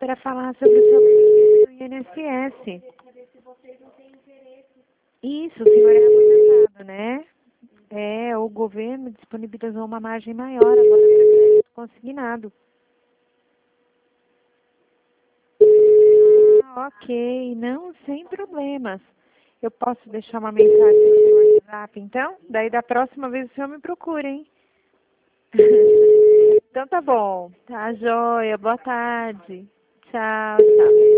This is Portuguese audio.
para falar sobre o seu benefício do INSS. Isso, o senhor é aposentado, né? O governo disponibilizou uma margem maior agora para crédito consignado. Ok, não, sem problemas. Eu posso deixar uma mensagem no WhatsApp, então? Daí da próxima vez o senhor me procura, hein? Então tá bom. Tá joia. Boa tarde. Tchau, tchau.